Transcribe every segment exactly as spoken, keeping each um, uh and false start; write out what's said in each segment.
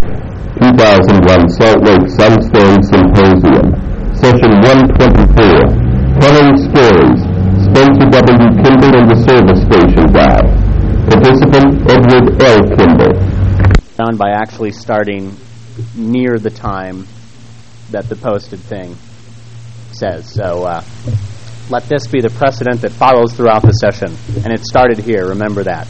two thousand one Salt Lake Sunstorm Symposium, Session one twenty-four, Telling Stories, Spencer W. Kimball and the Service Station Guy. Participant, Edward L. Kimball. By actually starting near the time that the posted thing says. So uh, let this be the precedent that follows throughout the session. And it started here, remember that.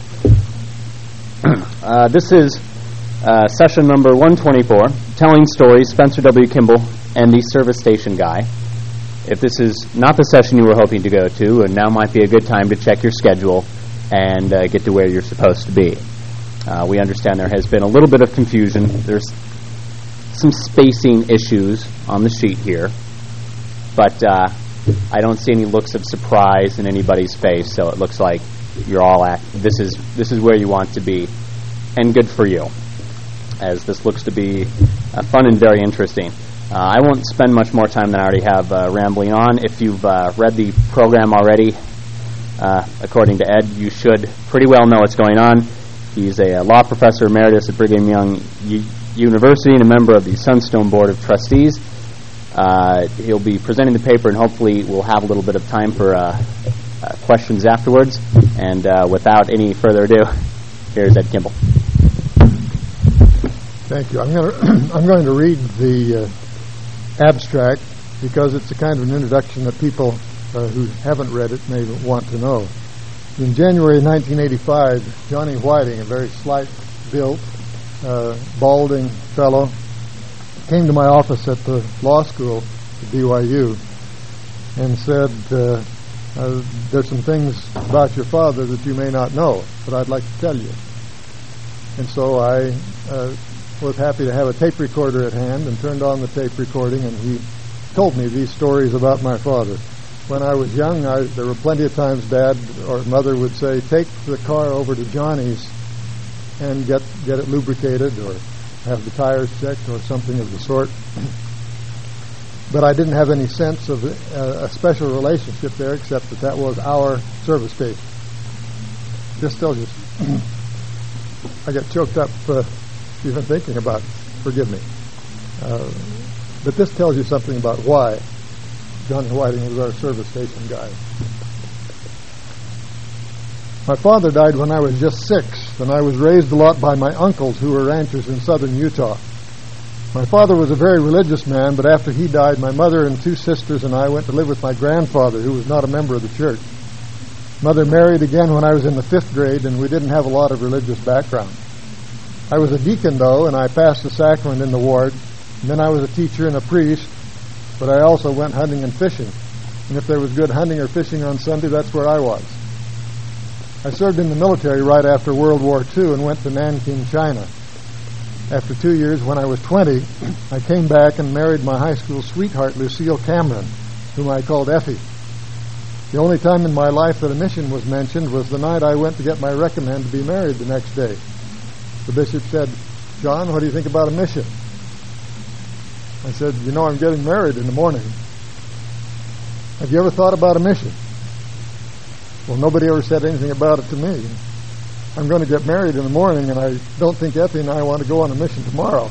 uh, this is uh, session number one twenty-four, Telling Stories, Spencer W. Kimball and the Service Station Guy. If this is not the session you were hoping to go to, and now might be a good time to check your schedule and uh, get to where you're supposed to be. Uh, we understand there has been a little bit of confusion. There's some spacing issues on the sheet here, but uh, I don't see any looks of surprise in anybody's face, so it looks like you're all at this is this is where you want to be, and good for you, as this looks to be uh, fun and very interesting. Uh, I won't spend much more time than I already have uh, rambling on. If you've uh, read the program already, uh, according to Ed, you should pretty well know what's going on. He's a, a law professor emeritus at Brigham Young U- University and a member of the Sunstone Board of Trustees. Uh, he'll be presenting the paper, and hopefully we'll have a little bit of time for uh, uh, questions afterwards. And uh, without any further ado, here's Ed Kimball. Thank you. I'm going to I'm going to read the uh, abstract because it's a kind of an introduction that people uh, who haven't read it may want to know. In January nineteen eighty-five, Johnny Whiting, a very slight-built, uh, balding fellow, came to my office at the law school at B Y U and said, uh, uh, there's some things about your father that you may not know, but I'd like to tell you. And so I uh, was happy to have a tape recorder at hand and turned on the tape recording, and he told me these stories about my father. When I was young, I, there were plenty of times Dad or Mother would say, take the car over to Johnny's and get get it lubricated or have the tires checked or something of the sort. But I didn't have any sense of a, a special relationship there, except that that was our service station. Just tells you. I get choked up uh, even thinking about it. Forgive me. Uh, but this tells you something about why Johnny Whiting was our service station guy. My father died when I was just six, and I was raised a lot by my uncles who were ranchers in southern Utah. My father was a very religious man, but after he died, my mother and two sisters and I went to live with my grandfather, who was not a member of the church. Mother married again when I was in the fifth grade, and we didn't have a lot of religious background. I was a deacon, though, and I passed the sacrament in the ward, and then I was a teacher and a priest, but I also went hunting and fishing. And if there was good hunting or fishing on Sunday, that's where I was. I served in the military right after World War Two and went to Nanking, China. After two years, when I was twenty, I came back and married my high school sweetheart, Lucille Cameron, whom I called Effie. The only time in my life that a mission was mentioned was the night I went to get my recommend to be married the next day. The bishop said, John, what do you think about a mission? I said, you know, I'm getting married in the morning. Have you ever thought about a mission? Well, nobody ever said anything about it to me. I'm going to get married in the morning, and I don't think Effie and I want to go on a mission tomorrow.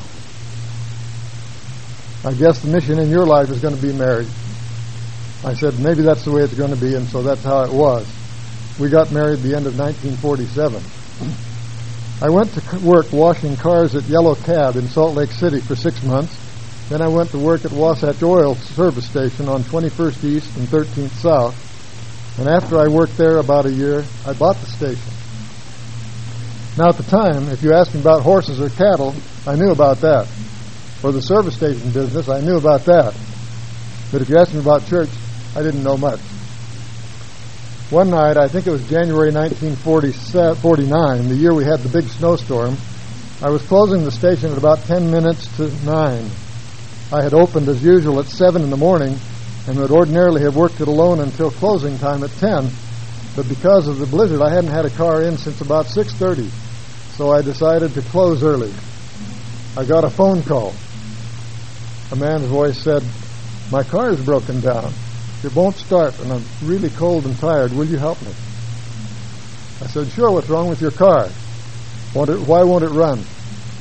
I guess the mission in your life is going to be married. I said, maybe that's the way it's going to be, and so that's how it was. We got married at the end of nineteen forty-seven. I went to work washing cars at Yellow Cab in Salt Lake City for six months. Then I went to work at Wasatch Oil service station on twenty-first East and thirteenth South. And after I worked there about a year, I bought the station. Now at the time, if you asked me about horses or cattle, I knew about that. For the service station business, I knew about that. But if you asked me about church, I didn't know much. One night, I think it was January nineteen forty-nine, the year we had the big snowstorm, I was closing the station at about ten minutes to nine. I had opened as usual at seven in the morning and would ordinarily have worked it alone until closing time at ten. But because of the blizzard, I hadn't had a car in since about six thirty. So I decided to close early. I got a phone call. A man's voice said, my car is broken down. It won't start, and I'm really cold and tired. Will you help me? I said, sure, what's wrong with your car? Won't it, why won't it run?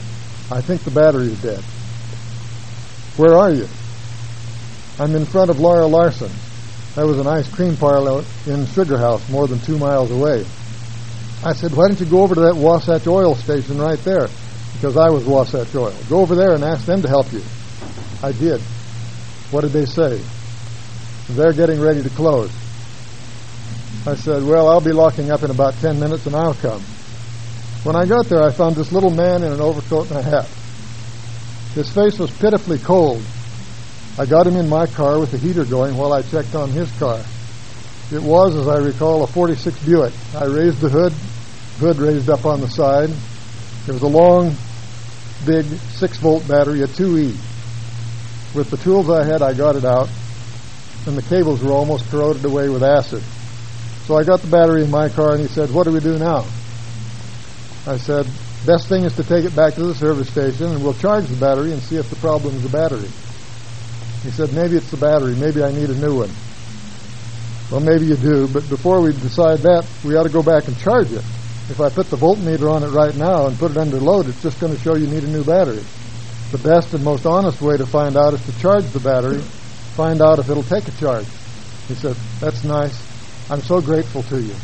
I think the battery is dead. Where are you? I'm in front of Laura Larson. That was an ice cream parlor in Sugar House, more than two miles away. I said, why don't you go over to that Wasatch Oil station right there? Because I was Wasatch Oil. Go over there and ask them to help you. I did. What did they say? They're getting ready to close. I said, well, I'll be locking up in about ten minutes and I'll come. When I got there, I found this little man in an overcoat and a hat. His face was pitifully cold. I got him in my car with the heater going while I checked on his car. It was, as I recall, a forty-six Buick. I raised the hood, hood raised up on the side. There was a long, big six-volt battery, a two E. With the tools I had, I got it out, and the cables were almost corroded away with acid. So I got the battery in my car, and he said, what do we do now? I said, best thing is to take it back to the service station, and we'll charge the battery and see if the problem is the battery. He said, maybe it's the battery. Maybe I need a new one. Well, maybe you do, but before we decide that, we ought to go back and charge it. If I put the voltmeter on it right now and put it under load, it's just going to show you need a new battery. The best and most honest way to find out is to charge the battery, find out if it'll take a charge. He said, that's nice. I'm so grateful to you.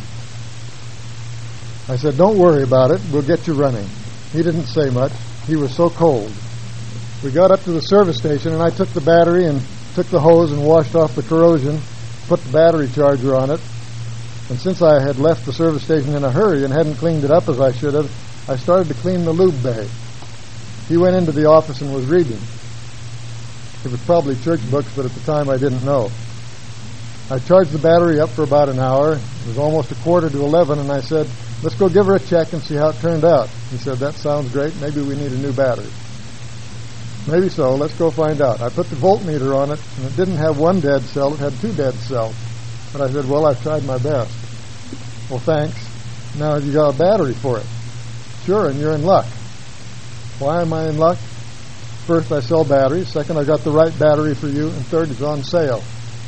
I said, don't worry about it. We'll get you running. He didn't say much. He was so cold. We got up to the service station, and I took the battery and took the hose and washed off the corrosion, put the battery charger on it. And since I had left the service station in a hurry and hadn't cleaned it up as I should have, I started to clean the lube bay. He went into the office and was reading. It was probably church books, but at the time I didn't know. I charged the battery up for about an hour. It was almost a quarter to eleven, and I said, let's go give her a check and see how it turned out. He said, that sounds great. Maybe we need a new battery. Maybe so. Let's go find out. I put the voltmeter on it, and it didn't have one dead cell. It had two dead cells. But I said, well, I've tried my best. Well, thanks. Now, have you got a battery for it? Sure, and you're in luck. Why am I in luck? First, I sell batteries. Second, I got the right battery for you. And third, it's on sale.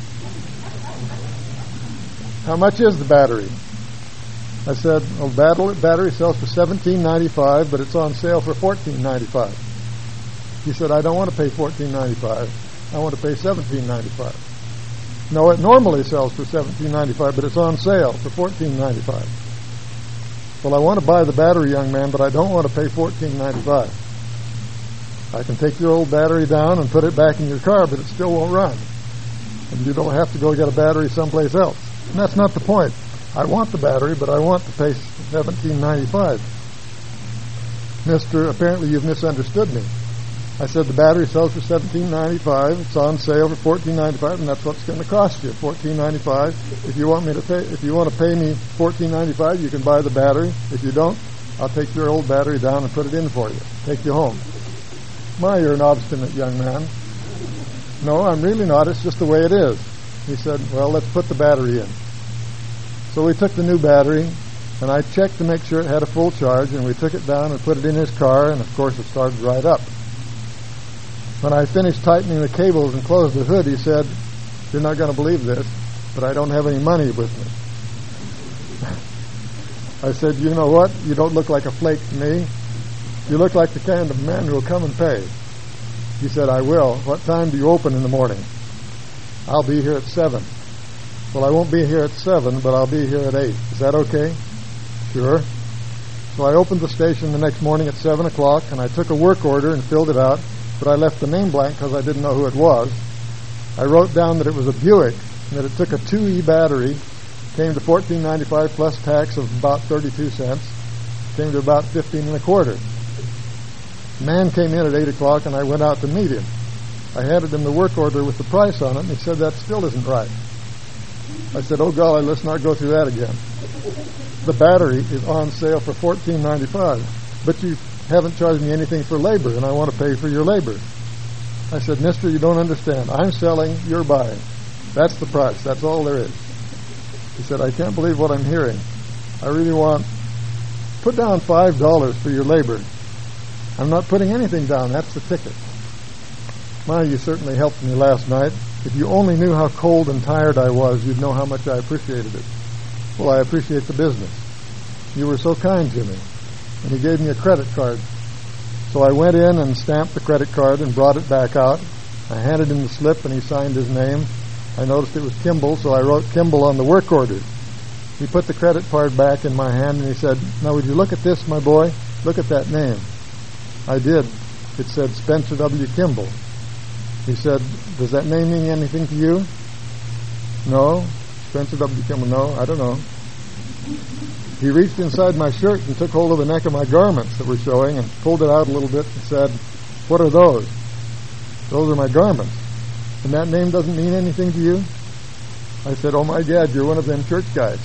How much is the battery? I said, well, battery, battery sells for seventeen ninety-five, but it's on sale for fourteen ninety-five. He said, I don't want to pay fourteen ninety-five. I want to pay seventeen ninety-five. No, it normally sells for seventeen ninety-five, but it's on sale for fourteen ninety-five. Well, I want to buy the battery, young man, but I don't want to pay fourteen ninety-five. I can take your old battery down and put it back in your car, but it still won't run. And you don't have to go get a battery someplace else. And that's not the point. I want the battery, but I want to pay seventeen ninety-five. Mister, apparently you've misunderstood me. I said the battery sells for seventeen ninety-five. It's on sale for fourteen ninety-five, and that's what it's going to cost you, fourteen ninety-five. If you want me to pay, if you want to pay me fourteen ninety-five, you can buy the battery. If you don't, I'll take your old battery down and put it in for you. Take you home. My, you're an obstinate young man. No, I'm really not. It's just the way it is. He said, well, let's put the battery in. So we took the new battery, and I checked to make sure it had a full charge, and we took it down and put it in his car, and of course it started right up. When I finished tightening the cables and closed the hood, he said, you're not going to believe this, but I don't have any money with me. I said, you know what? You don't look like a flake to me. You look like the kind of man who will come and pay. He said, I will. What time do you open in the morning? I'll be here at seven. Well, I won't be here at seven, but I'll be here at eight. Is that okay? Sure. So I opened the station the next morning at seven o'clock, and I took a work order and filled it out, but I left the name blank because I didn't know who it was. I wrote down that it was a Buick, and that it took a two E battery, came to fourteen ninety-five plus tax of about thirty-two cents, came to about fifteen and a quarter. The man came in at eight o'clock, and I went out to meet him. I handed him the work order with the price on it, and he said, that still isn't right. I said, oh, golly, let's not go through that again. The battery is on sale for fourteen ninety-five, but you haven't charged me anything for labor, and I want to pay for your labor. I said, mister, you don't understand. I'm selling, you're buying. That's the price. That's all there is. He said, I can't believe what I'm hearing. I really want, put down five dollars for your labor. I'm not putting anything down. That's the ticket. My, you certainly helped me last night. If you only knew how cold and tired I was, you'd know how much I appreciated it. Well, I appreciate the business. You were so kind to me. And he gave me a credit card. So I went in and stamped the credit card and brought it back out. I handed him the slip, and he signed his name. I noticed it was Kimball, so I wrote Kimball on the work order. He put the credit card back in my hand, and he said, "Now, would you look at this, my boy? Look at that name." I did. It said Spencer W. Kimball. He said, "Does that name mean anything to you?" "No." Spencer W. Kimball, "No, I don't know." He reached inside my shirt and took hold of the neck of my garments that were showing and pulled it out a little bit and said, "What are those?" "Those are my garments." "And that name doesn't mean anything to you?" I said, "Oh, my God, you're one of them church guys."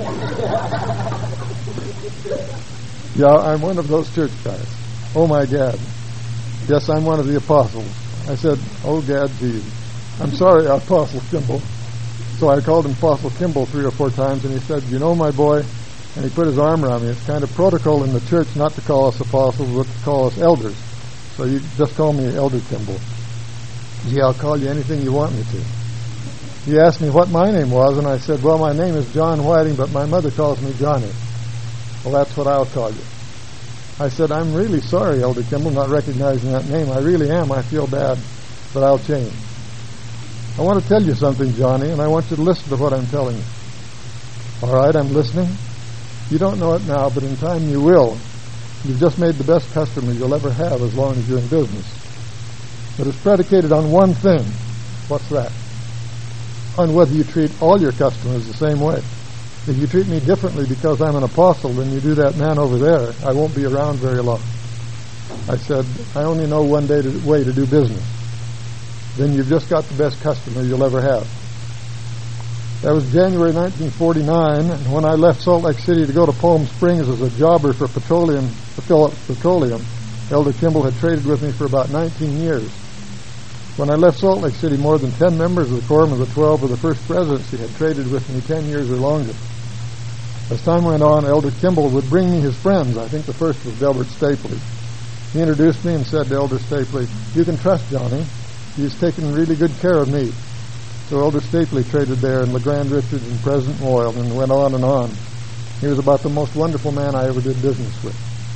"Yeah, I'm one of those church guys." "Oh, my God." "Yes, I'm one of the apostles." I said, "Oh, Gad, geez. I'm sorry, Apostle Kimball." So I called him Apostle Kimball three or four times, and he said, "You know, my boy," and he put his arm around me, "it's kind of protocol in the church not to call us apostles, but to call us elders. So you just call me Elder Kimball." "Gee, I'll call you anything you want me to." He asked me what my name was, and I said, "Well, my name is John Whiting, but my mother calls me Johnny." "Well, that's what I'll call you." I said, "I'm really sorry, Elder Kimball, not recognizing that name. I really am. I feel bad, but I'll change." "I want to tell you something, Johnny, and I want you to listen to what I'm telling you." "All right, I'm listening." "You don't know it now, but in time you will. You've just made the best customer you'll ever have as long as you're in business. But it's predicated on one thing." "What's that?" "On whether you treat all your customers the same way. If you treat me differently because I'm an apostle than you do that man over there, I won't be around very long." I said, "I only know one day to, way to do business." "Then you've just got the best customer you'll ever have." That was January nineteen forty-nine, and when I left Salt Lake City to go to Palm Springs as a jobber for Petroleum, Phillips Petroleum, Elder Kimball had traded with me for about nineteen years. When I left Salt Lake City, more than ten members of the Quorum of the Twelve of the First Presidency had traded with me ten years or longer. As time went on, Elder Kimball would bring me his friends. I think the first was Delbert Stapley. He introduced me and said to Elder Stapley, "You can trust Johnny. He's taken really good care of me." So Elder Stapley traded there, and LeGrand Richards and President Moyle, and went on and on. He was about the most wonderful man I ever did business with.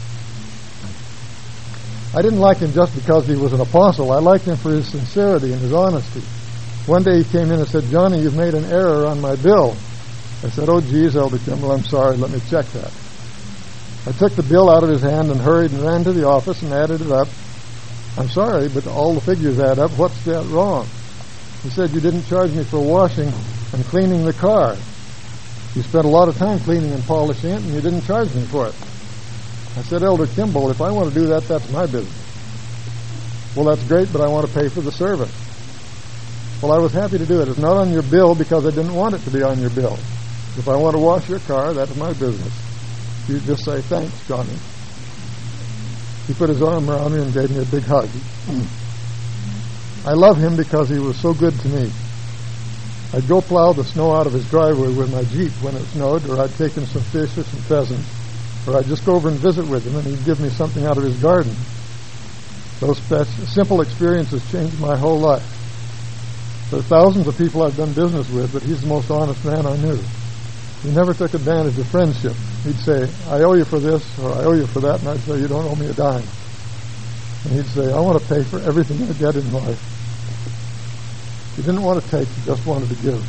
I didn't like him just because he was an apostle. I liked him for his sincerity and his honesty. One day he came in and said, "Johnny, you've made an error on my bill." I said, "Oh, geez, Elder Kimball, I'm sorry. Let me check that." I took the bill out of his hand and hurried and ran to the office and added it up. "I'm sorry, but all the figures add up. What's that wrong?" He said, "You didn't charge me for washing and cleaning the car. You spent a lot of time cleaning and polishing it, and you didn't charge me for it." I said, "Elder Kimball, if I want to do that, that's my business." "Well, that's great, but I want to pay for the service." "Well, I was happy to do it. It's not on your bill because I didn't want it to be on your bill. If I want to wash your car, that's my business. You just say, 'Thanks, Johnny.'" He put his arm around me and gave me a big hug. I love him because he was so good to me. I'd go plow the snow out of his driveway with my Jeep when it snowed, or I'd take him some fish or some pheasants, or I'd just go over and visit with him, and he'd give me something out of his garden. Those simple experiences changed my whole life. There are thousands of people I've done business with, but he's the most honest man I knew. He never took advantage of friendship. He'd say, "I owe you for this," or "I owe you for that," and I'd say, "You don't owe me a dime." And he'd say, "I want to pay for everything I get in life." He didn't want to take, he just wanted to give.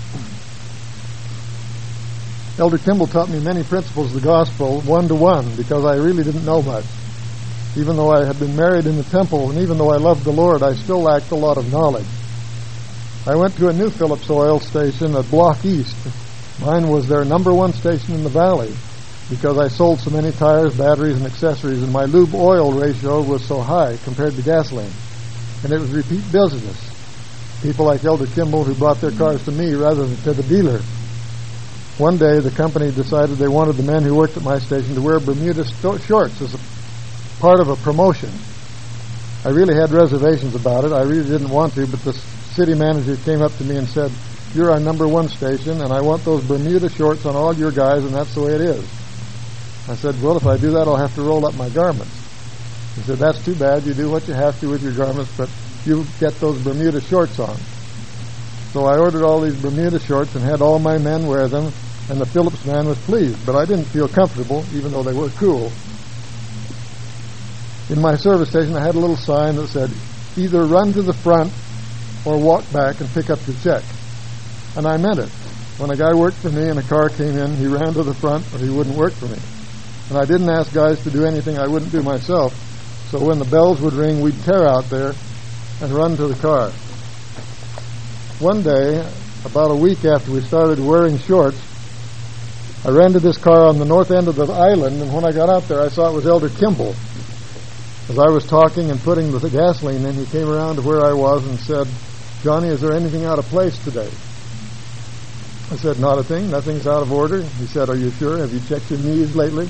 Elder Kimball taught me many principles of the gospel, one to one, because I really didn't know much. Even though I had been married in the temple, and even though I loved the Lord, I still lacked a lot of knowledge. I went to a new Phillips oil station at Block East. Mine was their number one station in the valley, because I sold so many tires, batteries, and accessories, and my lube oil ratio was so high compared to gasoline. And it was repeat business. People like Elder Kimball who brought their cars to me rather than to the dealer. One day, the company decided they wanted the men who worked at my station to wear Bermuda sto- shorts as a part of a promotion. I really had reservations about it. I really didn't want to, but the city manager came up to me and said, "You're our number one station, and I want those Bermuda shorts on all your guys, and that's the way it is." I said, "Well, if I do that, I'll have to roll up my garments." He said, "That's too bad. You do what you have to with your garments, but you get those Bermuda shorts on." So I ordered all these Bermuda shorts and had all my men wear them, and the Phillips man was pleased, but I didn't feel comfortable, even though they were cool. In my service station, I had a little sign that said, either run to the front or walk back and pick up your check. And I meant it. When a guy worked for me and a car came in, he ran to the front or he wouldn't work for me. And I didn't ask guys to do anything I wouldn't do myself. So when the bells would ring, we'd tear out there and run to the car. One day, about a week after we started wearing shorts, I ran to this car on the north end of the island, and when I got out there, I saw it was Elder Kimball. As I was talking and putting the gasoline in, he came around to where I was and said, Johnny, is there anything out of place today? I said, not a thing. Nothing's out of order. He said, are you sure? Have you checked your knees lately?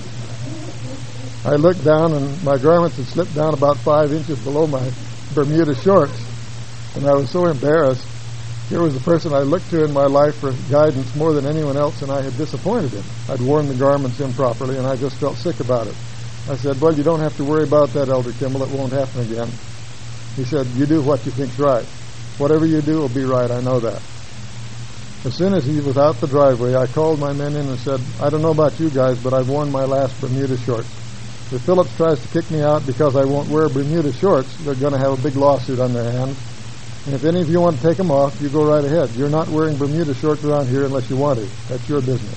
I looked down, and my garments had slipped down about five inches below my Bermuda shorts, and I was so embarrassed. Here was the person I looked to in my life for guidance more than anyone else, and I had disappointed him. I'd worn the garments improperly, and I just felt sick about it. I said, well, you don't have to worry about that, Elder Kimball. It won't happen again. He said, you do what you think's right. Whatever you do will be right. I know that. As soon as he was out the driveway, I called my men in and said, I don't know about you guys, but I've worn my last Bermuda shorts. If Phillips tries to kick me out because I won't wear Bermuda shorts, they're going to have a big lawsuit on their hands. And if any of you want to take them off, you go right ahead. You're not wearing Bermuda shorts around here unless you want to. That's your business.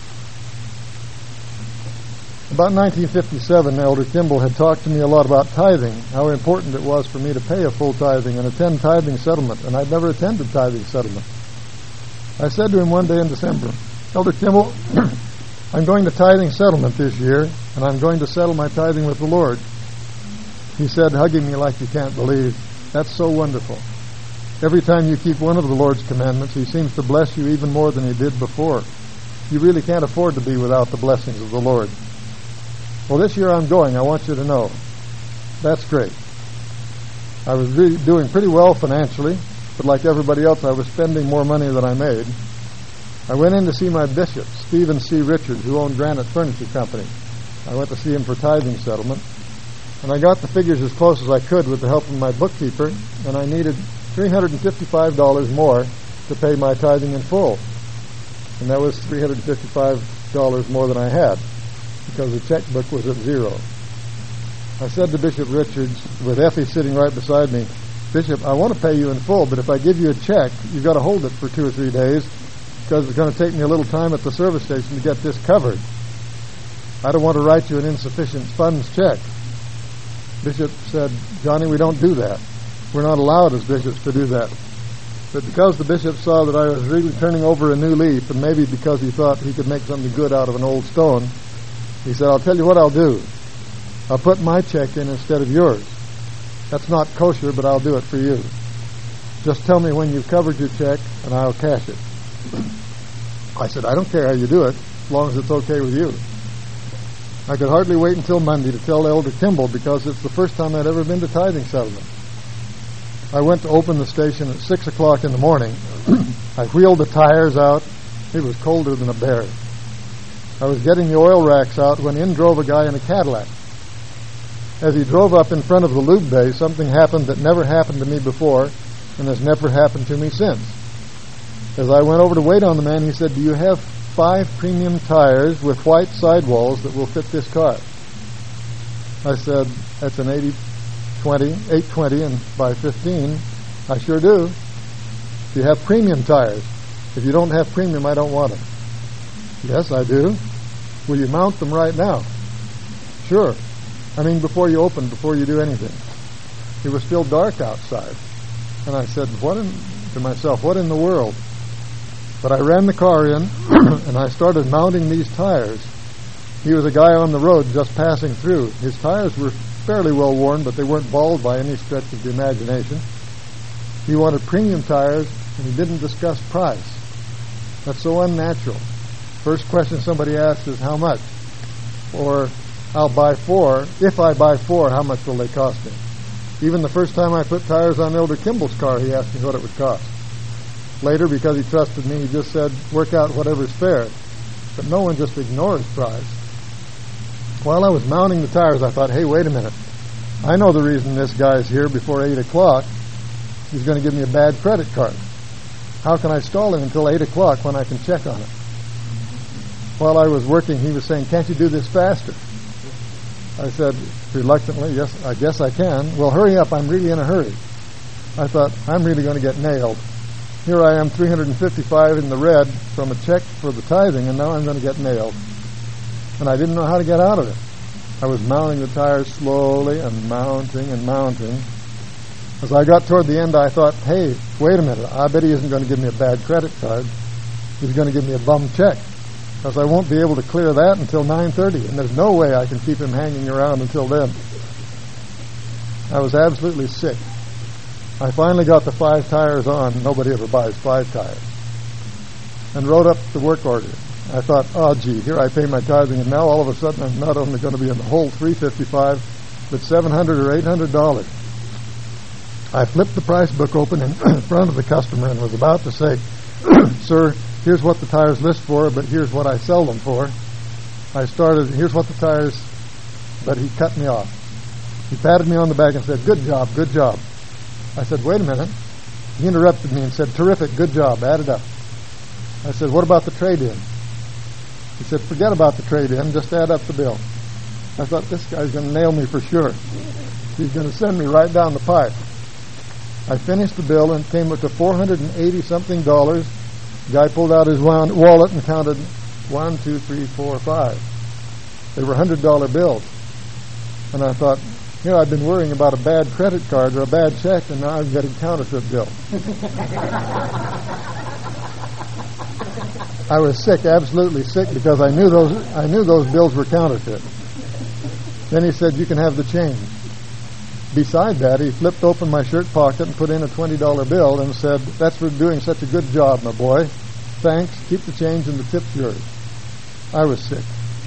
About nineteen fifty-seven, Elder Kimball had talked to me a lot about tithing, how important it was for me to pay a full tithing and attend tithing settlement, and I'd never attended tithing settlement. I said to him one day in December, Elder Kimball, I'm going to tithing settlement this year, and I'm going to settle my tithing with the Lord. He said, hugging me like you can't believe, that's so wonderful. Every time you keep one of the Lord's commandments, He seems to bless you even more than He did before. You really can't afford to be without the blessings of the Lord. Well, this year I'm going. I want you to know. That's great. I was really doing pretty well financially, but like everybody else, I was spending more money than I made. I went in to see my bishop, Stephen C. Richards, who owned Granite Furniture Company. I went to see him for tithing settlement, and I got the figures as close as I could with the help of my bookkeeper, and I needed three hundred fifty-five dollars more to pay my tithing in full. And that was three hundred fifty-five dollars more than I had, because the checkbook was at zero. I said to Bishop Richards, with Effie sitting right beside me, Bishop, I want to pay you in full, but if I give you a check, you've got to hold it for two or three days, because it's going to take me a little time at the service station to get this covered. I don't want to write you an insufficient funds check. Bishop said, Johnny, we don't do that. We're not allowed as bishops to do that. But because the bishop saw that I was really turning over a new leaf, and maybe because he thought he could make something good out of an old stone, he said, I'll tell you what I'll do. I'll put my check in instead of yours. That's not kosher, but I'll do it for you. Just tell me when you've covered your check, and I'll cash it. I said, I don't care how you do it, as long as it's okay with you. I could hardly wait until Monday to tell Elder Kimball, because it's the first time I'd ever been to tithing settlement. I went to open the station at six o'clock in the morning. I wheeled the tires out. It was colder than a bear. I was getting the oil racks out when in drove a guy in a Cadillac. As he drove up in front of the lube bay, something happened that never happened to me before and has never happened to me since. As I went over to wait on the man, he said, do you have five premium tires with white sidewalls that will fit this car? I said, that's an eighty twenty, eight twenty and by fifteen. I sure do. Do you have premium tires? If you don't have premium, I don't want them. Yes, I do. Will you mount them right now? Sure. I mean, before you open, before you do anything. It was still dark outside. And I said, what in, to myself, what in the world? But I ran the car in, and I started mounting these tires. He was a guy on the road just passing through. His tires were fairly well worn, but they weren't bald by any stretch of the imagination. He wanted premium tires, and he didn't discuss price. That's so unnatural. First question somebody asks is, how much? Or, I'll buy four. If I buy four, how much will they cost me? Even the first time I put tires on Elder Kimball's car, he asked me what it would cost. Later, because he trusted me, he just said, work out whatever's fair. But no one just ignores price. While I was mounting the tires, I thought, hey, wait a minute. I know the reason this guy's here before eight o'clock. He's going to give me a bad credit card. How can I stall him until eight o'clock when I can check on it? While I was working, he was saying, can't you do this faster? I said reluctantly, yes, I guess I can. Well, hurry up, I'm really in a hurry. I thought, I'm really going to get nailed. Here I am, three hundred fifty-five in the red from a check for the tithing, and now I'm going to get nailed. And I didn't know how to get out of it. I was mounting the tires slowly and mounting and mounting. As I got toward the end, I thought, hey, wait a minute, I bet he isn't going to give me a bad credit card. He's going to give me a bum check, because I won't be able to clear that until nine thirty, and there's no way I can keep him hanging around until then. I was absolutely sick. I finally got the five tires on. Nobody ever buys five tires. And wrote up the work order. I thought, oh, gee, here I pay my tithing, and now all of a sudden I'm not only going to be in the whole three hundred fifty-five dollars, but seven hundred dollars or eight hundred dollars. I flipped the price book open in front of the customer and was about to say, sir, here's what the tires list for, but here's what I sell them for. I started, here's what the tires, but he cut me off. He patted me on the back and said, good job, good job. I said, wait a minute. He interrupted me and said, terrific, good job, add it up. I said, what about the trade-in? He said, forget about the trade-in, just add up the bill. I thought, this guy's going to nail me for sure. He's going to send me right down the pipe. I finished the bill and came up to four hundred eighty something dollars. The guy pulled out his wallet and counted one, two, three, four, five. They were one hundred dollar bills. And I thought, you know, I've been worrying about a bad credit card or a bad check, and now I'm getting counterfeit bills. I was sick, absolutely sick, because I knew those I knew those bills were counterfeit. Then he said, you can have the change. Beside that, he flipped open my shirt pocket and put in a twenty dollar bill and said, that's for doing such a good job, my boy. Thanks. Keep the change and the tip's yours. I was sick.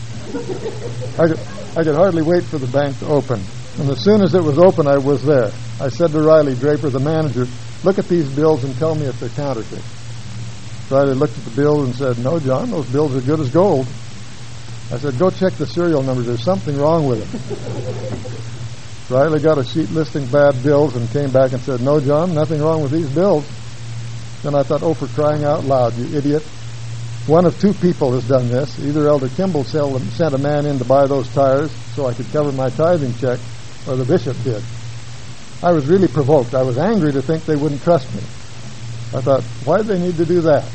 I could, I could hardly wait for the bank to open. And as soon as it was open, I was there. I said to Riley Draper, the manager, look at these bills and tell me if they're counterfeit. Riley looked at the bills and said, no, John, those bills are good as gold. I said, go check the serial numbers. There's something wrong with them. Riley got a sheet listing bad bills and came back and said, no, John, nothing wrong with these bills. Then I thought, oh, for crying out loud, you idiot. One of two people has done this. Either Elder Kimball sent a man in to buy those tires so I could cover my tithing check, or the bishop did. I was really provoked. I was angry to think they wouldn't trust me. I thought, why did they need to do that?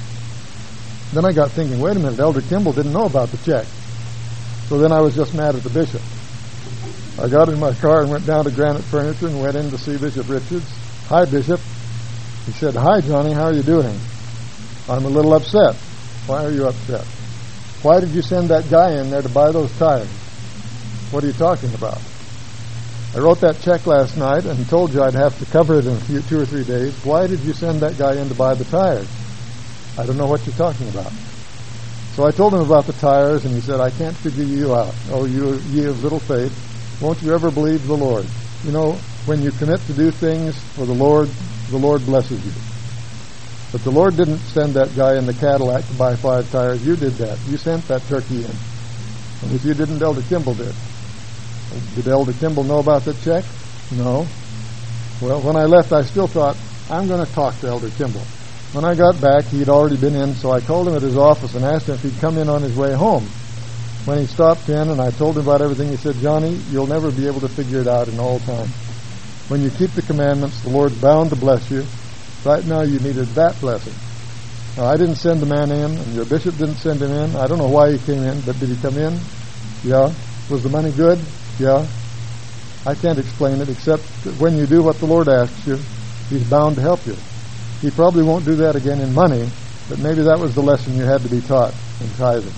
Then I got thinking, wait a minute, Elder Kimball didn't know about the check. So then I was just mad at the bishop. I got in my car and went down to Granite Furniture and went in to see Bishop Richards. Hi, Bishop. He said, hi, Johnny, how are you doing? I'm a little upset. Why are you upset? Why did you send that guy in there to buy those tires? What are you talking about? I wrote that check last night and told you I'd have to cover it in a few, two or three days. Why did you send that guy in to buy the tires? I don't know what you're talking about. So I told him about the tires, and he said, I can't figure you out. Oh, you ye of little faith. Won't you ever believe the Lord? You know, when you commit to do things for the Lord, the Lord blesses you. But the Lord didn't send that guy in the Cadillac to buy five tires. You did that. You sent that turkey in. And if you didn't, Elder Kimball did. Did Elder Kimball know about the check? No. Well, when I left, I still thought, I'm going to talk to Elder Kimball. When I got back, he'd already been in, so I called him at his office and asked him if he'd come in on his way home. When he stopped in and I told him about everything, he said, Johnny, you'll never be able to figure it out in all time. When you keep the commandments, the Lord's bound to bless you. Right now, you needed that blessing. Now, I didn't send the man in, and your bishop didn't send him in. I don't know why he came in, but did he come in? Yeah. Was the money good? Yeah. I can't explain it, except that when you do what the Lord asks you, He's bound to help you. He probably won't do that again in money, but maybe that was the lesson you had to be taught in tithing.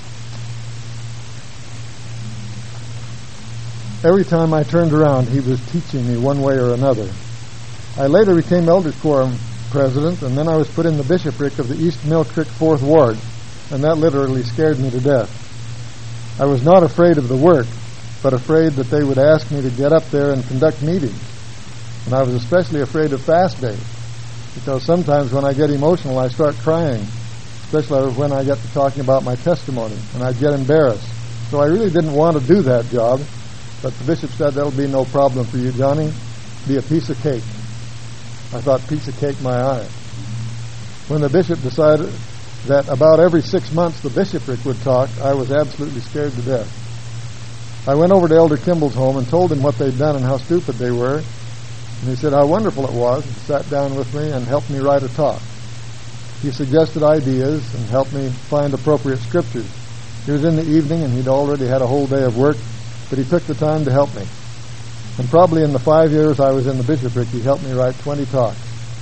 Every time I turned around, he was teaching me one way or another. I later became Elder Quorum president, and then I was put in the bishopric of the East Mill Creek Fourth Ward, and that literally scared me to death. I was not afraid of the work, but afraid that they would ask me to get up there and conduct meetings. And I was especially afraid of fast days, because sometimes when I get emotional, I start crying, especially when I get to talking about my testimony, and I get embarrassed. So I really didn't want to do that job. But the bishop said, that'll be no problem for you, Johnny. Be a piece of cake. I thought, piece of cake, my eye. When the bishop decided that about every six months the bishopric would talk, I was absolutely scared to death. I went over to Elder Kimball's home and told him what they'd done and how stupid they were. And he said how wonderful it was, and sat down with me and helped me write a talk. He suggested ideas and helped me find appropriate scriptures. It was in the evening, and he'd already had a whole day of work, but he took the time to help me. And probably in the five years I was in the bishopric, he helped me write twenty talks.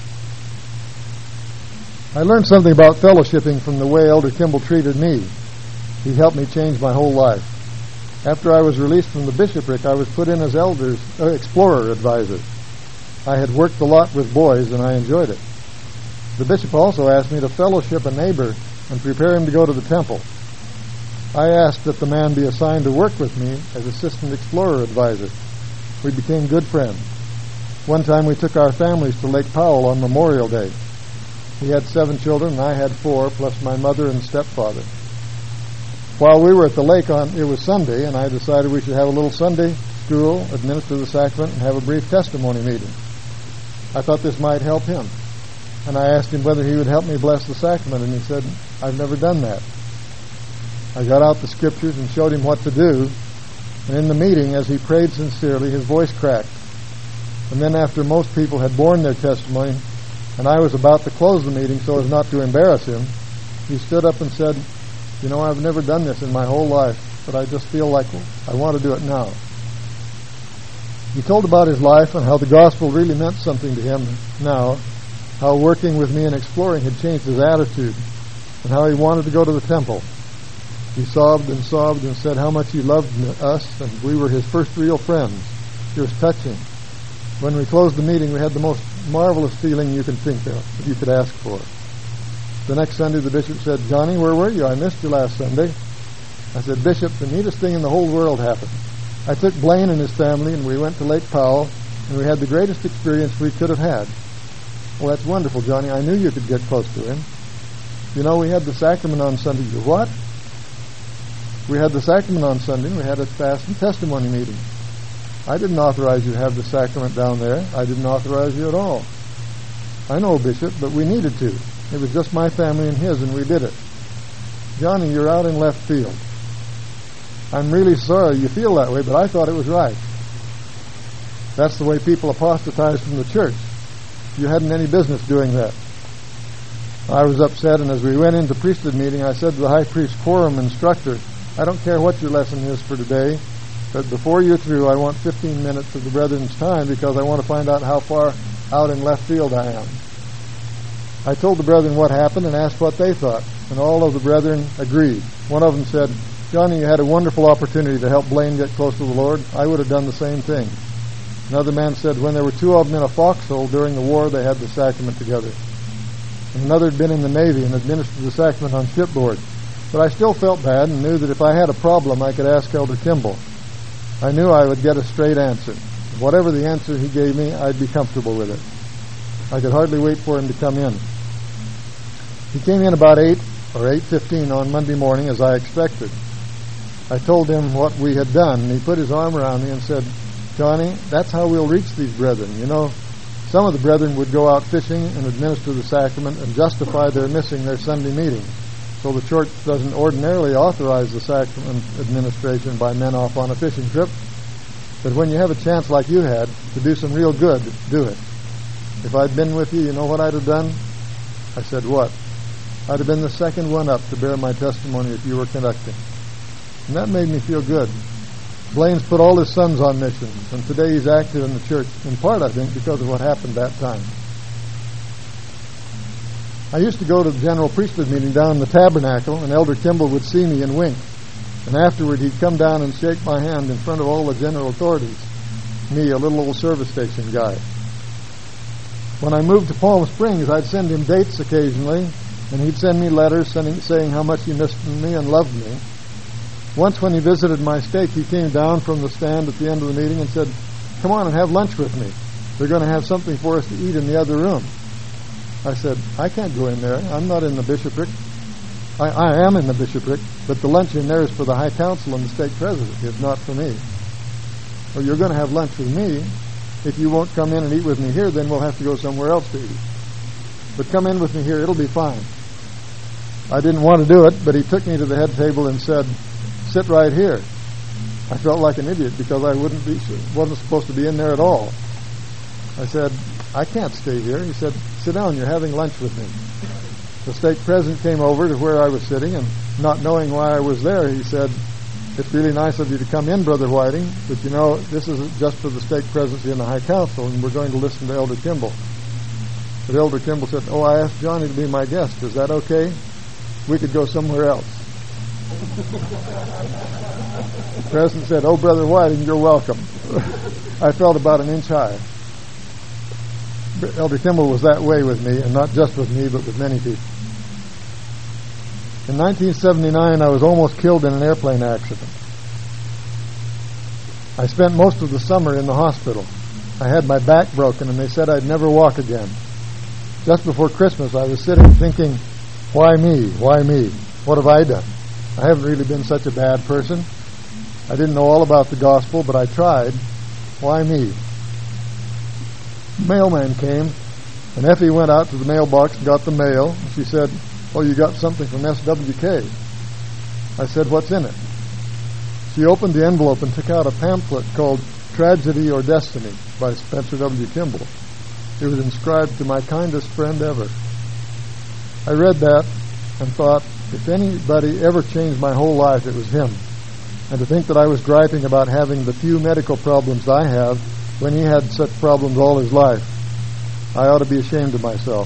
I learned something about fellowshipping from the way Elder Kimball treated me. He helped me change my whole life. After I was released from the bishopric, I was put in as elders, uh, explorer advisor. I had worked a lot with boys, and I enjoyed it. The bishop also asked me to fellowship a neighbor and prepare him to go to the temple. I asked that the man be assigned to work with me as assistant explorer advisor. We became good friends. One time we took our families to Lake Powell on Memorial Day. He had seven children, and I had four, plus my mother and stepfather. While we were at the lake, on it was Sunday, and I decided we should have a little Sunday school, administer the sacrament, and have a brief testimony meeting. I thought this might help him. And I asked him whether he would help me bless the sacrament, and he said, I've never done that. I got out the scriptures and showed him what to do, and in the meeting, as he prayed sincerely, his voice cracked. And then after most people had borne their testimony, and I was about to close the meeting so as not to embarrass him, he stood up and said, you know, I've never done this in my whole life, but I just feel like I want to do it now. He told about his life and how the gospel really meant something to him now, how working with me and exploring had changed his attitude, and how he wanted to go to the temple. He sobbed and sobbed and said how much he loved us, and we were his first real friends. It was touching. When we closed the meeting, we had the most marvelous feeling you can think of, that you could ask for. The next Sunday, the bishop said, Johnny, where were you? I missed you last Sunday. I said, Bishop, the neatest thing in the whole world happened. I took Blaine and his family, and we went to Lake Powell, and we had the greatest experience we could have had. Well, that's wonderful, Johnny. I knew you could get close to him. You know, we had the sacrament on Sunday. You what? We had the sacrament on Sunday, and we had a fast and testimony meeting. I didn't authorize you to have the sacrament down there. I didn't authorize you at all. I know, Bishop, but we needed to. It was just my family and his, and we did it. Johnny, you're out in left field. I'm really sorry you feel that way, but I thought it was right. That's the way people apostatize from the church. You hadn't any business doing that. I was upset, and as we went into priesthood meeting, I said to the high priest quorum instructor, I don't care what your lesson is for today, but before you're through, I want fifteen minutes of the brethren's time because I want to find out how far out in left field I am. I told the brethren what happened and asked what they thought, and all of the brethren agreed. One of them said, Johnny, you had a wonderful opportunity to help Blaine get close to the Lord. I would have done the same thing. Another man said when there were two of them in a foxhole during the war, they had the sacrament together. And another had been in the Navy and administered the sacrament on shipboard. But I still felt bad and knew that if I had a problem, I could ask Elder Kimball. I knew I would get a straight answer. Whatever the answer he gave me, I'd be comfortable with it. I could hardly wait for him to come in. He came in about eight or eight fifteen on Monday morning, as I expected. I told him what we had done, and he put his arm around me and said, Johnny, that's how we'll reach these brethren. You know, some of the brethren would go out fishing and administer the sacrament and justify their missing their Sunday meeting. So the church doesn't ordinarily authorize the sacrament administration by men off on a fishing trip. But when you have a chance like you had to do some real good, do it. If I'd been with you, you know what I'd have done? I said, what? I'd have been the second one up to bear my testimony if you were conducting. And that made me feel good. Blaine's put all his sons on missions, and today he's active in the church, in part, I think, because of what happened that time. I used to go to the general priesthood meeting down in the tabernacle, and Elder Kimball would see me and wink. And afterward, he'd come down and shake my hand in front of all the general authorities. Me, a little old service station guy. When I moved to Palm Springs, I'd send him dates occasionally, and he'd send me letters sending, saying how much he missed me and loved me. Once when he visited my stake, he came down from the stand at the end of the meeting and said, come on and have lunch with me. They're going to have something for us to eat in the other room. I said, I can't go in there. I'm not in the bishopric. I, I am in the bishopric, but the lunch in there is for the high council and the stake president. It's not for me. Well, you're going to have lunch with me. If you won't come in and eat with me here, then we'll have to go somewhere else to eat. But come in with me here. It'll be fine. I didn't want to do it, but he took me to the head table and said, sit right here. I felt like an idiot because I wouldn't be, wasn't supposed to be in there at all. I said, I can't stay here. He said, sit down, you're having lunch with me. The stake president came over to where I was sitting, and not knowing why I was there, he said, it's really nice of you to come in, Brother Whiting, but you know, this isn't just for the stake presidency and the High Council, and we're going to listen to Elder Kimball. But Elder Kimball said, oh, I asked Johnny to be my guest. Is that okay? We could go somewhere else. The president said, oh, Brother Whiting, you're welcome. I felt about an inch high. Elder Kimball was that way with me, and not just with me, but with many people. In nineteen seventy-nine, I was almost killed in an airplane accident. I spent most of the summer in the hospital. I had my back broken, and they said I'd never walk again. Just before Christmas, I was sitting thinking, why me? Why me? What have I done? I haven't really been such a bad person. I didn't know all about the gospel, but I tried. Why me? The mailman came, and Effie went out to the mailbox and got the mail. She said, oh, you got something from S W K. I said, what's in it? She opened the envelope and took out a pamphlet called Tragedy or Destiny by Spencer W. Kimball. It was inscribed to my kindest friend ever. I read that and thought, if anybody ever changed my whole life, it was him. And to think that I was griping about having the few medical problems I have when he had such problems all his life, I ought to be ashamed of myself.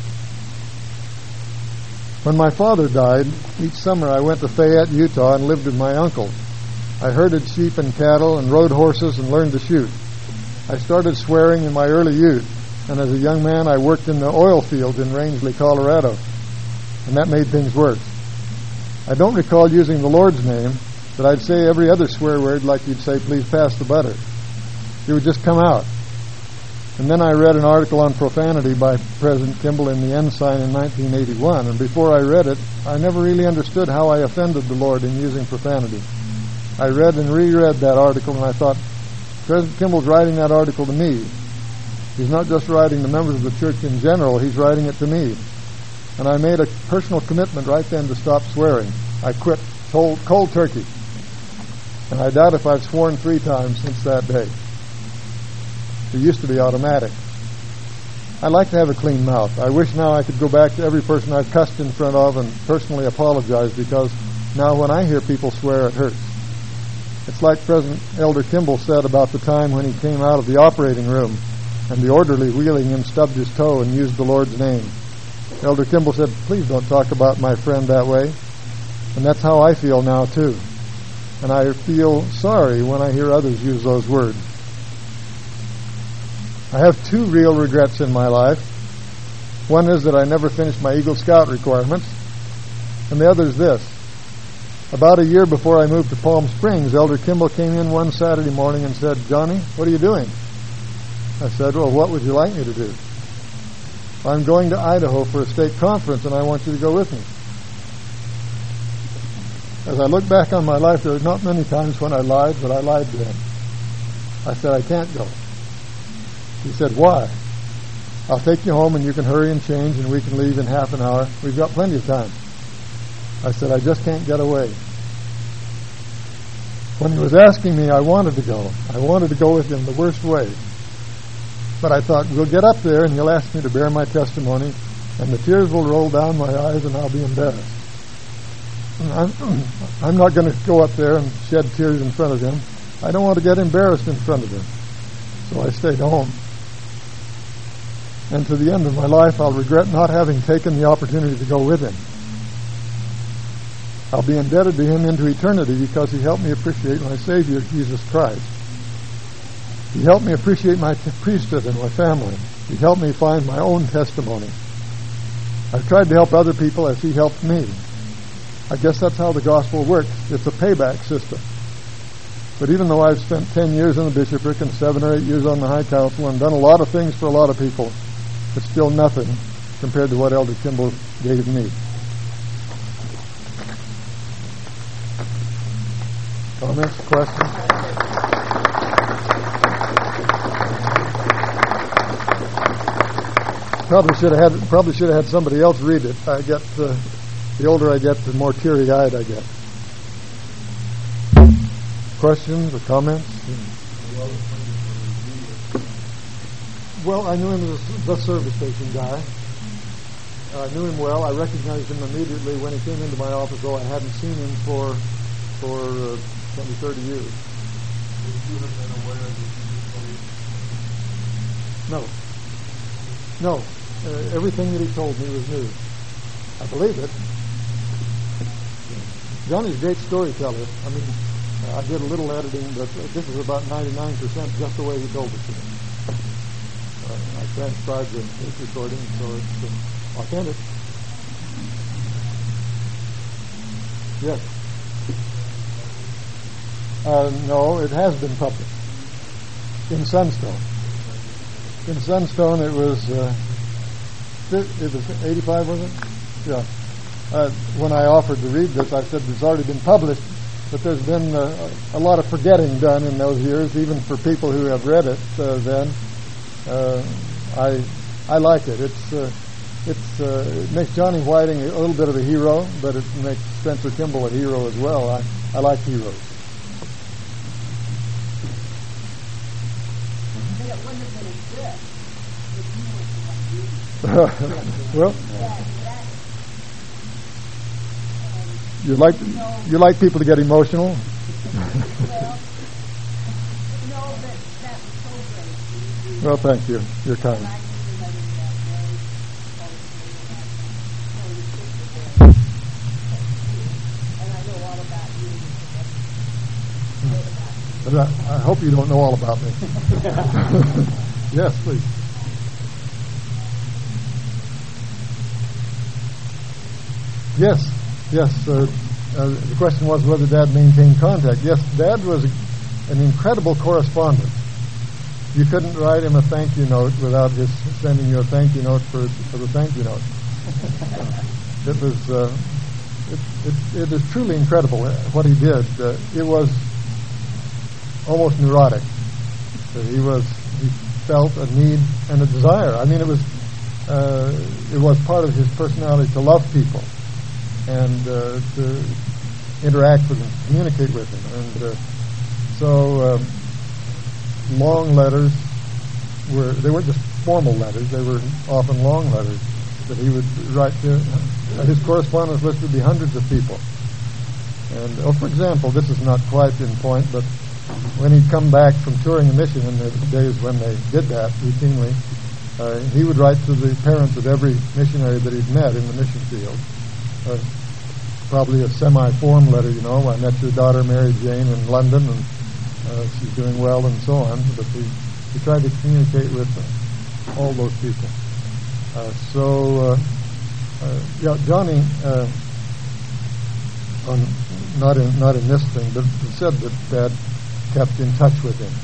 When my father died, each summer I went to Fayette, Utah, and lived with my uncle. I herded sheep and cattle and rode horses and learned to shoot. I started swearing in my early youth, and as a young man I worked in the oil fields in Rangeley, Colorado, and that made things worse. I don't recall using the Lord's name, but I'd say every other swear word like you'd say, please pass the butter. It would just come out. And then I read an article on profanity by President Kimball in the Ensign in nineteen eighty-one, and before I read it, I never really understood how I offended the Lord in using profanity. I read and reread that article, and I thought, President Kimball's writing that article to me. He's not just writing to members of the church in general, he's writing it to me. And I made a personal commitment right then to stop swearing. I quit cold, cold turkey. And I doubt if I've sworn three times since that day. It used to be automatic. I like to have a clean mouth. I wish now I could go back to every person I've cussed in front of and personally apologize, because now when I hear people swear, it hurts. It's like President Elder Kimball said about the time when he came out of the operating room and the orderly wheeling him stubbed his toe and used the Lord's name. Elder Kimball said, please don't talk about my friend that way. And that's how I feel now too. And I feel sorry when I hear others use those words. I have two real regrets in my life. One is that I never finished my Eagle Scout requirements, and the other is this. About a year before I moved to Palm Springs, Elder Kimball came in one Saturday morning and said, Johnny, what are you doing? I said, well, what would you like me to do? I'm going to Idaho for a stake conference, and I want you to go with me. As I look back on my life, there are not many times when I lied, but I lied to him. I said, I can't go. He said, why? I'll take you home and you can hurry and change and we can leave in half an hour. We've got plenty of time. I said, I just can't get away. When he was asking me, I wanted to go. I wanted to go with him the worst way. But I thought, we'll get up there and he'll ask me to bear my testimony, and the tears will roll down my eyes and I'll be embarrassed. And I'm, I'm not going to go up there and shed tears in front of him. I don't want to get embarrassed in front of him. So I stayed home. And to the end of my life, I'll regret not having taken the opportunity to go with him. I'll be indebted to him into eternity because he helped me appreciate my Savior, Jesus Christ. He helped me appreciate my priesthood and my family. He helped me find my own testimony. I've tried to help other people as he helped me. I guess that's how the gospel works. It's a payback system. But even though I've spent ten years in the bishopric and seven or eight years on the High Council and done a lot of things for a lot of people, it's still nothing compared to what Elder Kimball gave me. Comments, questions? Probably should have had probably should have had somebody else read it. I get uh, the older I get, the more teary-eyed I get. questions or comments? Well, I knew him as the service station guy. I knew him well. I recognized him immediately when he came into my office, though I hadn't seen him for for uh, twenty, thirty years. Would you have been aware of this? No. No. Uh, everything that he told me was new. I believe it. Johnny's a great storyteller. I mean, uh, I did a little editing, but uh, this is about ninety-nine percent just the way he told it to me. Uh, I transcribed the tape recording, so it's uh, authentic. Yes. Uh, no, it has been published in Sunstone. In Sunstone, it was uh, it was eighty-five, was it? Yeah. Uh, when I offered to read this, I said it's already been published, but there's been uh, a lot of forgetting done in those years, even for people who have read it. Uh, then, uh, I I like it. It's uh, it's uh, it makes Johnny Whiting a little bit of a hero, but it makes Spencer Kimball a hero as well. I I like heroes. Well, you like you like people to get emotional. Well, no, but that was so great. Well, thank you. You're kind. And I know all about you. But I, I hope you don't know all about me. Yes, please. Yes, yes. Uh, uh, the question was whether Dad maintained contact. Yes, Dad was a, an incredible correspondent. You couldn't write him a thank you note without his sending you a thank you note for, for the thank you note. Uh, it was uh, it, it, it is truly incredible what he did. Uh, it was almost neurotic. Uh, he was he felt a need and a desire. I mean, it was uh, it was part of his personality to love people and uh, to interact with them, communicate with them. And uh, so um, long letters were, they weren't just formal letters, they were often long letters that he would write to. Uh, his correspondence list would be hundreds of people. And, oh, for example, this is not quite in point, but when he'd come back from touring a mission in the days when they did that routinely, uh, he would write to the parents of every missionary that he'd met in the mission field. Uh, probably a semi-form letter, you know, I met your daughter Mary Jane in London and uh, she's doing well and so on, but he, he tried to communicate with uh, all those people. Uh, so, uh, uh, yeah, Johnny, uh, on, not in not in this thing, but said that Dad kept in touch with him.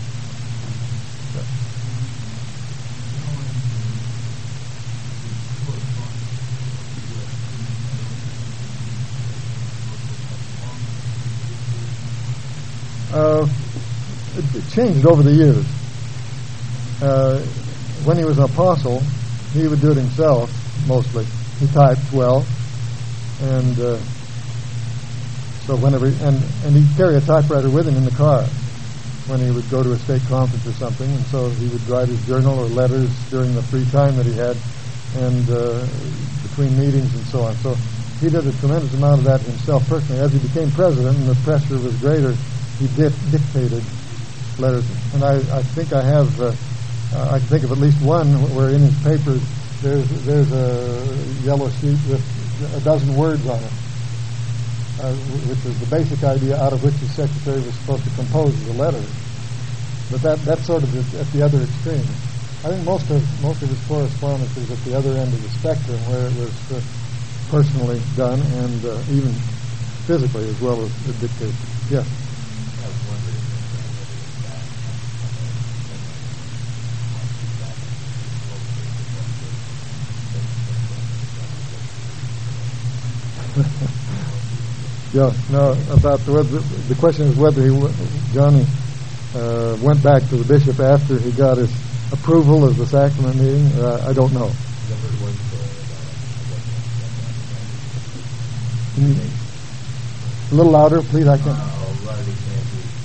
Uh, it, it changed over the years. Uh, when he was an apostle, he would do it himself, mostly. He typed well, and uh, so whenever, and, and he'd carry a typewriter with him in the car when he would go to a state conference or something, and so he would write his journal or letters during the free time that he had, and uh, between meetings and so on. So he did a tremendous amount of that himself personally. As he became president and the pressure was greater, he did, dictated letters. And I, I think I have, uh, uh, I can think of at least one where in his papers there's, there's a yellow sheet with a dozen words on it, uh, which is the basic idea out of which the secretary was supposed to compose the letter. But that that's sort of the, at the other extreme. I think most of most of his correspondence is at the other end of the spectrum, where it was uh, personally done and uh, even physically as well as the dictation. Yes. Yeah, no, about the, the question is whether he, Johnny uh, went back to the bishop after he got his approval of the sacrament meeting. Uh, I don't know. Can you, a little louder, please. I can't. Uh, a lot of examples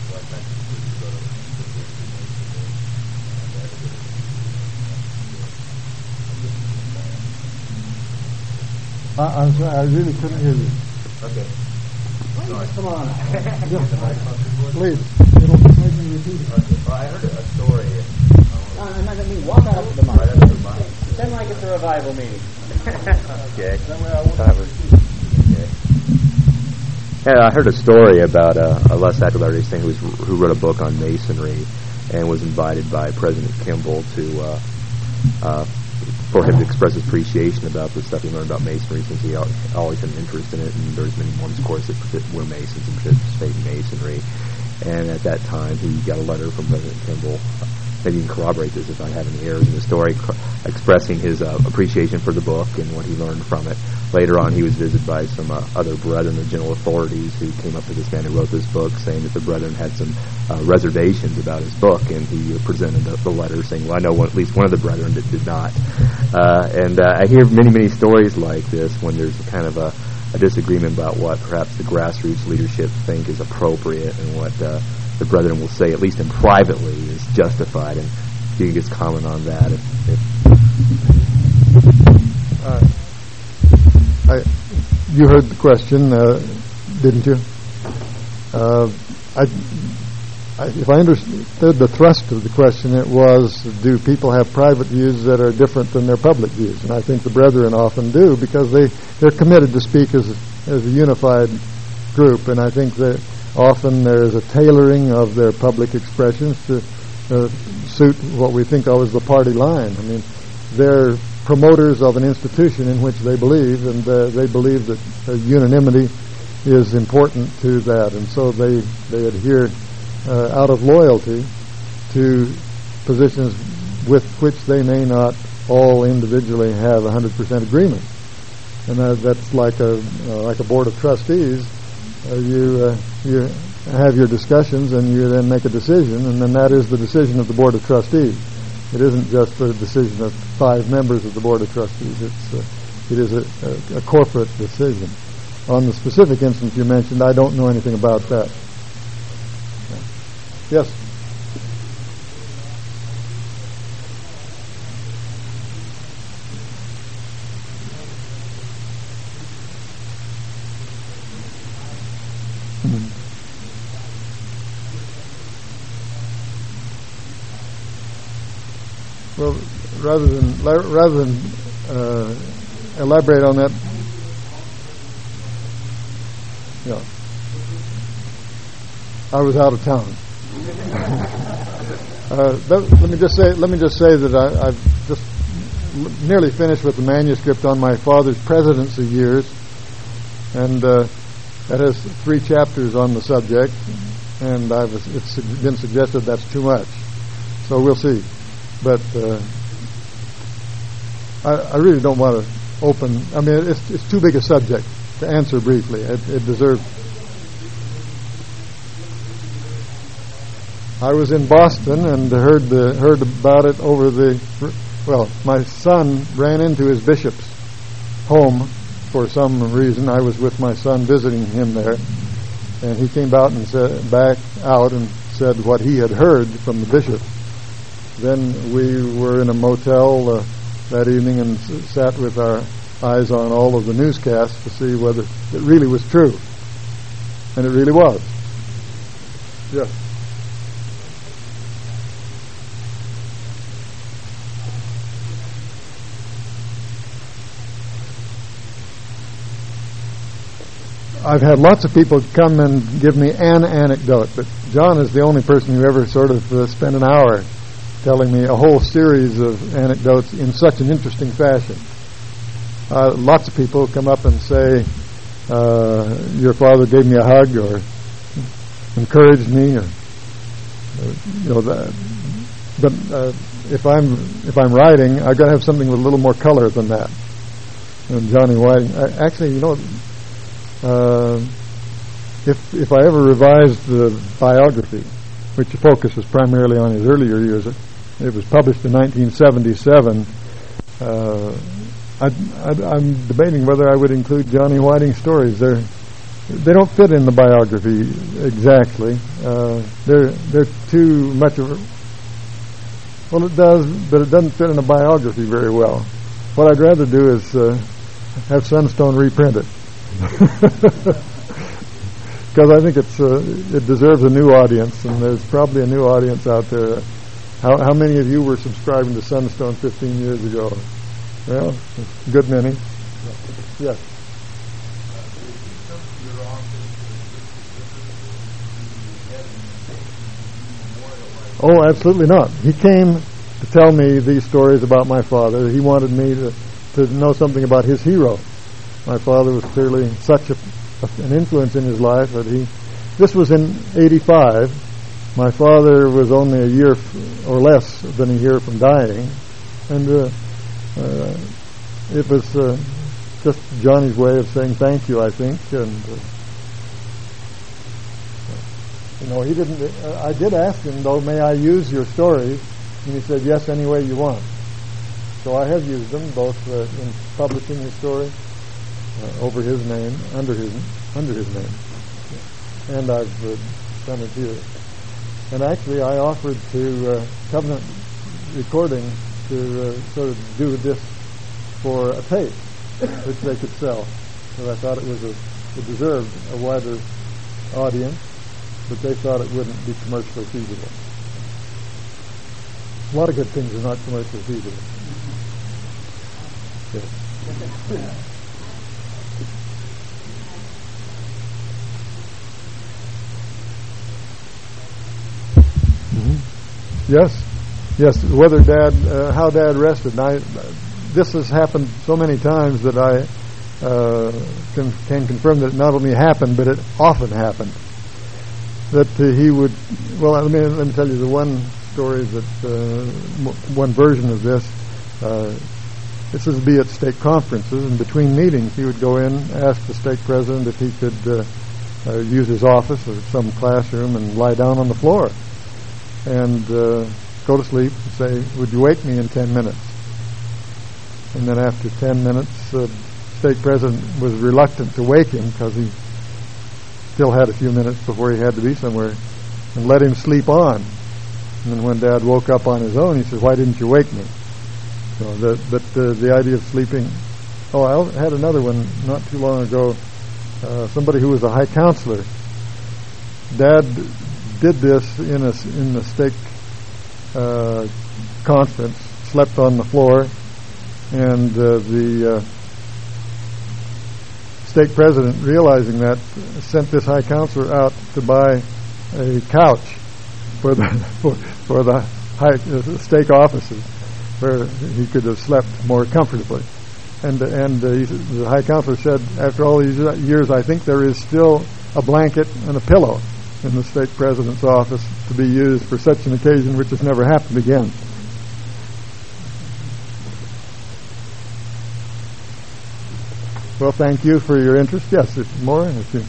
I, I'm sorry, I really couldn't hear you. Okay. Come on. Please, it'll make me repeat it. Okay. Well, I heard a story. No, I'm not going to walk out of the mic. Right up to the mic. Pretend like it's a revival meeting. Okay. That way I won't That was- okay. Yeah, I heard a story about uh, a Les Sacramento thing who, was, who wrote a book on masonry and was invited by President Kimball to uh, uh, for him to express his appreciation about the stuff he learned about masonry, since he al- always had an interest in it, and there's many Mormons, of course, that were Masons and participate in masonry. And at that time, he got a letter from President Kimball. Maybe you can corroborate this if I have any errors in the story, co- expressing his uh, appreciation for the book and what he learned from it. Later on, he was visited by some uh, other brethren, the general authorities, who came up to this man who wrote this book, saying that the brethren had some uh, reservations about his book, and he uh, presented the, the letter saying, well, I know one, at least one of the brethren that did not. Uh, and uh, I hear many, many stories like this when there's kind of a, a disagreement about what perhaps the grassroots leadership think is appropriate and what uh, the brethren will say, at least in privately, is justified. And if you can just comment on that. If, if Uh, I, you heard the question, uh, didn't you? Uh, I, I, if I understood the thrust of the question, it was, do people have private views that are different than their public views? And I think the brethren often do, because they, they're committed to speak as, as a unified group. And I think that often there is a tailoring of their public expressions to uh, suit what we think of as the party line. I mean, they're promoters of an institution in which they believe, and uh, they believe that uh, unanimity is important to that, and so they they adhere uh, out of loyalty to positions with which they may not all individually have one hundred percent agreement. And that, that's like a uh, like a board of trustees. Uh, you uh, you have your discussions, and you then make a decision, and then that is the decision of the board of trustees. It isn't just the decision of five members of the Board of Trustees. It's uh, it is a, a, a corporate decision. On the specific instance you mentioned, I don't know anything about that. Yes? Mm-hmm. Well, rather than rather than uh, elaborate on that, yeah, I was out of town. uh, that, let me just say. Let me just say that I, I've just l- nearly finished with the manuscript on my father's presidency years, and uh, that has three chapters on the subject. And I've, it's been suggested that's too much, so we'll see. But uh, I, I really don't want to open. I mean, it's it's too big a subject to answer briefly. It, it deserves. I was in Boston and heard the heard about it over the. Well, my son ran into his bishop's home for some reason. I was with my son visiting him there, and he came out and said back out and said what he had heard from the bishop. Then we were in a motel uh, that evening and s- sat with our eyes on all of the newscasts to see whether it really was true. And it really was. Yes. I've had lots of people come and give me an anecdote, but John is the only person who ever sort of uh, spent an hour telling me a whole series of anecdotes in such an interesting fashion. Uh, lots of people come up and say, uh, your father gave me a hug or encouraged me, or, uh, you know, that. But uh, if I'm if I'm writing, I've got to have something with a little more color than that. And Johnny Whiting, I, actually, you know, uh, if if I ever revised the biography, which focuses primarily on his earlier years, it, it was published in nineteen seventy-seven. Uh, I, I, I'm debating whether I would include Johnny Whiting's stories. They're they don't fit in the biography exactly. Uh, they're they're too much of a, well, it does, but it doesn't fit in a biography very well. What I'd rather do is uh, have Sunstone reprinted. Because I think it's uh, it deserves a new audience, and there's probably a new audience out there. How, how many of you were subscribing to Sunstone fifteen years ago? Well, a good many. Yes. Oh, absolutely not. He came to tell me these stories about my father. He wanted me to, to know something about his hero. My father was clearly such a, an influence in his life that he... This was in eighty-five. My father was only a year f- or less than a year from dying. And uh, uh, it was uh, just Johnny's way of saying thank you, I think. And... Uh, You know, he didn't. Uh, I did ask him, though, may I use your stories? And he said, yes, any way you want. So I have used them, both uh, in publishing his story uh, over his name, under his under his name, and I've uh, done it here. And actually, I offered to uh, Covenant Recording to uh, sort of do this for a tape, which they could sell. So I thought it was a, it deserved a wider audience, but they thought it wouldn't be commercially feasible. A lot of good things are not commercially feasible. Yes. Mm-hmm. Yes, yes. Whether Dad, uh, how Dad rested. And I, this has happened so many times that I uh, can, can confirm that it not only happened, but it often happened. That uh, he would, well, let me, let me tell you the one story that, uh, m- one version of this. Uh, this is to be at stake conferences, and between meetings he would go in, ask the stake president if he could uh, uh, use his office or some classroom and lie down on the floor and uh, go to sleep and say, would you wake me in ten minutes? And then after ten minutes, the uh, stake president was reluctant to wake him because he still had a few minutes before he had to be somewhere, and let him sleep on. And then when Dad woke up on his own, he said, why didn't you wake me? So the, but uh, the idea of sleeping... Oh, I had another one not too long ago. Uh, somebody who was a high counselor. Dad did this in a, in the stake uh, conference, slept on the floor, and uh, the... Uh, stake president, realizing that, sent this high counselor out to buy a couch for the for, for the high uh, stake offices, where he could have slept more comfortably. And and uh, he, the high counselor said, after all these years, I think there is still a blanket and a pillow in the stake president's office to be used for such an occasion, which has never happened again. Well, thank you for your interest. Yes, if more. If you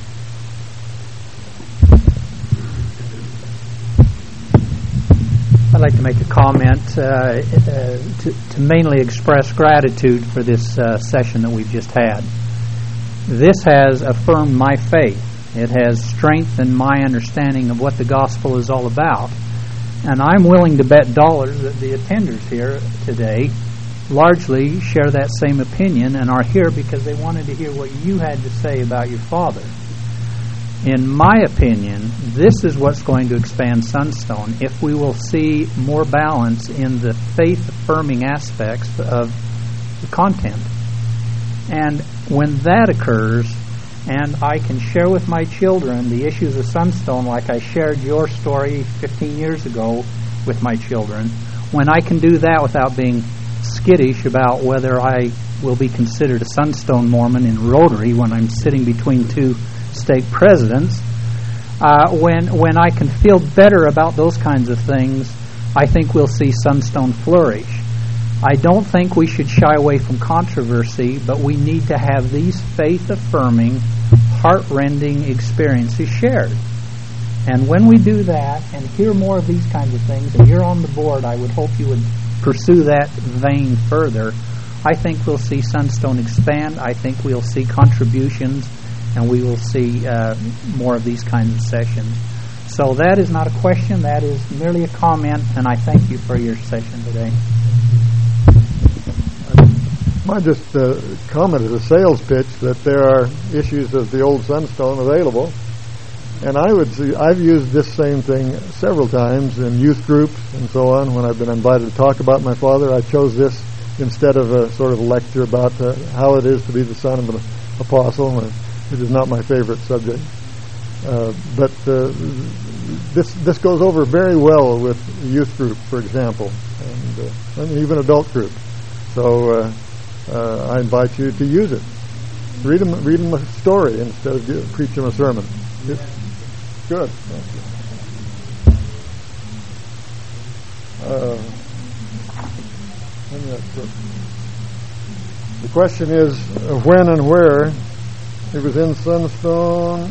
I'd like to make a comment uh, uh, to, to mainly express gratitude for this uh, session that we've just had. This has affirmed my faith. It has strengthened my understanding of what the gospel is all about. And I'm willing to bet dollars that the attenders here today largely share that same opinion and are here because they wanted to hear what you had to say about your father. In my opinion, this is what's going to expand Sunstone if we will see more balance in the faith-affirming aspects of the content. And when that occurs, and I can share with my children the issues of Sunstone like I shared your story fifteen years ago with my children, when I can do that without being skittish about whether I will be considered a Sunstone Mormon in Rotary when I'm sitting between two stake presidents, uh, when when I can feel better about those kinds of things, I think we'll see Sunstone flourish. I don't think we should shy away from controversy, but we need to have these faith-affirming, heart-rending experiences shared. And when we do that and hear more of these kinds of things, and you're on the board, I would hope you would pursue that vein further. I think we'll see Sunstone expand. I think we'll see contributions, and we will see uh, more of these kinds of sessions. So that is not a question. That is merely a comment, and I thank you for your session today. I just uh, comment as a sales pitch that there are issues of the old Sunstone available, and I would see, I've used this same thing several times in youth groups and so on. When I've been invited to talk about my father, I chose this instead of a sort of lecture about uh, how it is to be the son of an apostle, uh, which is not my favorite subject. Uh, but uh, this this goes over very well with a youth group, for example, and, uh, and even adult group. So uh, uh, I invite you to use it. Read them, read them a story instead of give, preach them a sermon. It, good. Uh, the question is uh, when and where. It was in Sunstone,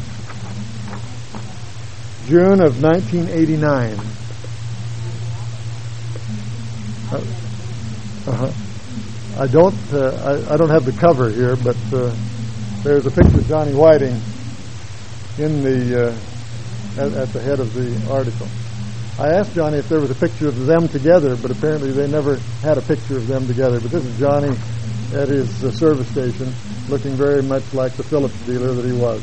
June of nineteen eighty-nine. Uh, uh-huh. I don't. Uh, I, I don't have the cover here, but uh, there's a picture of Johnny Whiting in the uh, at, at the head of the article. I asked Johnny if there was a picture of them together, but apparently they never had a picture of them together. But this is Johnny at his uh, service station, looking very much like the Phillips dealer that he was.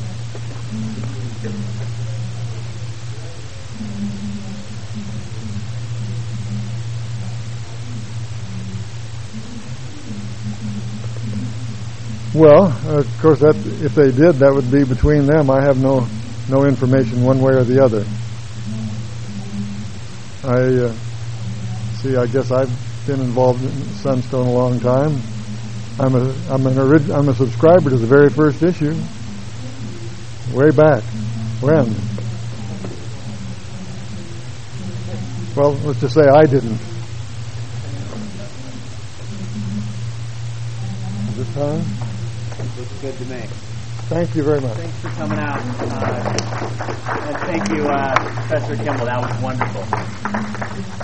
Well, uh, of course, that if they did, that would be between them. I have no no information one way or the other. I uh, see. I guess I've been involved in Sunstone a long time. I'm a I'm an orig- I'm a subscriber to the very first issue, way back when. Well, let's just say I didn't. Is it time? Looks good to me. Thank you very much. Thanks for coming out. Uh, and thank you, uh, Professor Kimball. That was wonderful.